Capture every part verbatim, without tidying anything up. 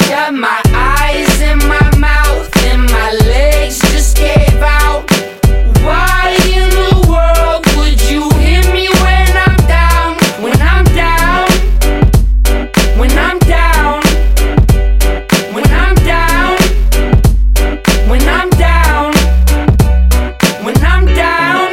shut my eyes and my mouth and my legs just gave out. Why in the world would you hear me when I'm down? When I'm down, when I'm down, when I'm down, when I'm down, when I'm down.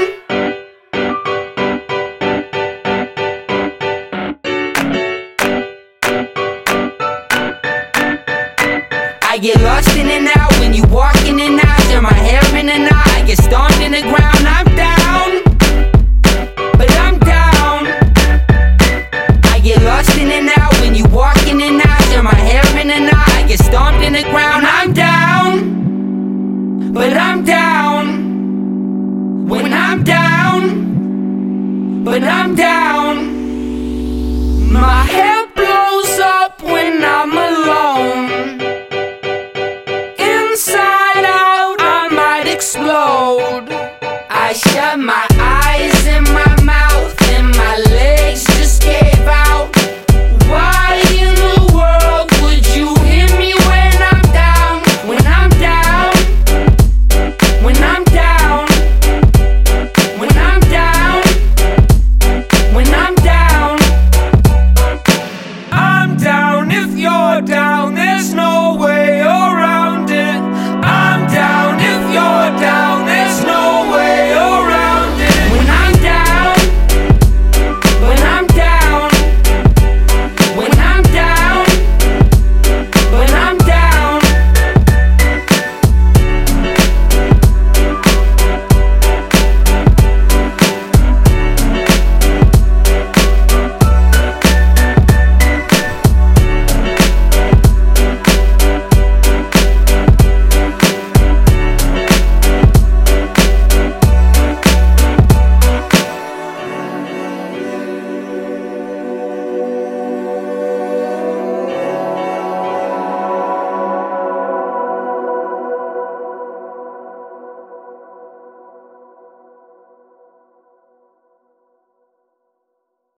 I get lost in and out when you walk in and out. Turn my hair in and out, I get stomped in the ground. I'm down, but I'm down. I get lost in and out when you walk in and out. Turn my hair in and out, I get stomped in the ground. I'm down, but I'm down. When I'm down, but I'm down. My hair